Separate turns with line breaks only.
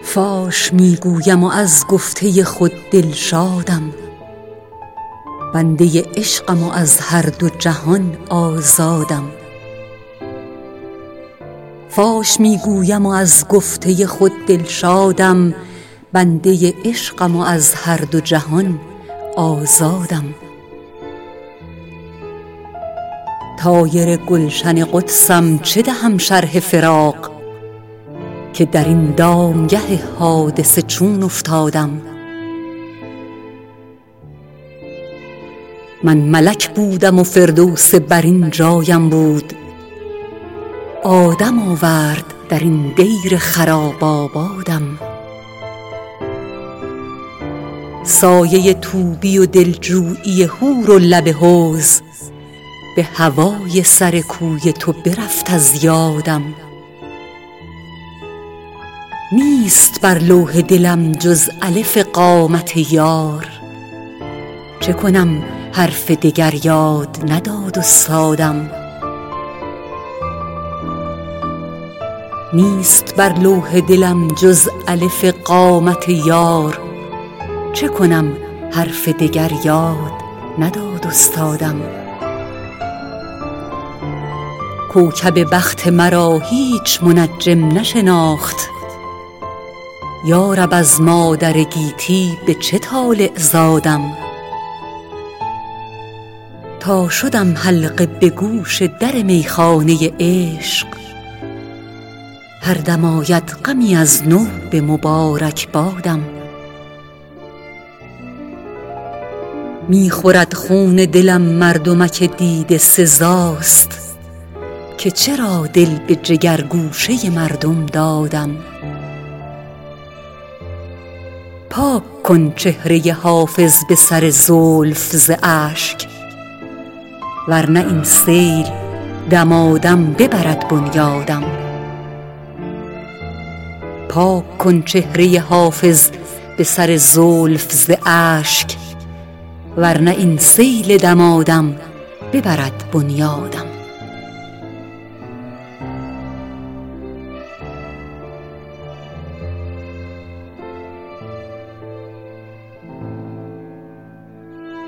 فاش میگویم و از گفته خود دلشادم، بنده عشقم و از هر دو جهان آزادم. فاش میگویم و از گفته خود دلشادم، بنده عشقم و از هر دو جهان آزادم. طایر گلشن قدسم چه دهم شرح فراق، که در این دامگه حادثه چون افتادم. من ملک بودم و فردوس برین جایم بود، آدم آورد در این دیر خراب آبادم. سایه طوبی و دلجویی حور و لب حوض، به هوای سر کوی تو برفت از یادم. نیست بر لوح دلم جز الف قامت یار، چه کنم حرف دگر یاد نداد استادم. نیست بر لوح دلم جز الف قامت یار، چه کنم حرف دگر یاد نداد استادم. کوکب بخت مرا هیچ منجم نشناخت، یارب از مادر گیتی به چه طالع زادم. تا شدم حلقه به گوش در میخانه عشق، هر دم آید غمی از نو به مبارک بادم. میخورد خون دلم مردمک دیده سزاست، که چرا دل به جگرگوشه مردم دادم. پاک کن چهره حافظ به سر زلف ز اشک، ورنه این سیل دمادم ببرد بنیادم. پاک کن چهره حافظ به سر زلف ز اشک، ورنه این سیل دمادم ببرد بنیادم.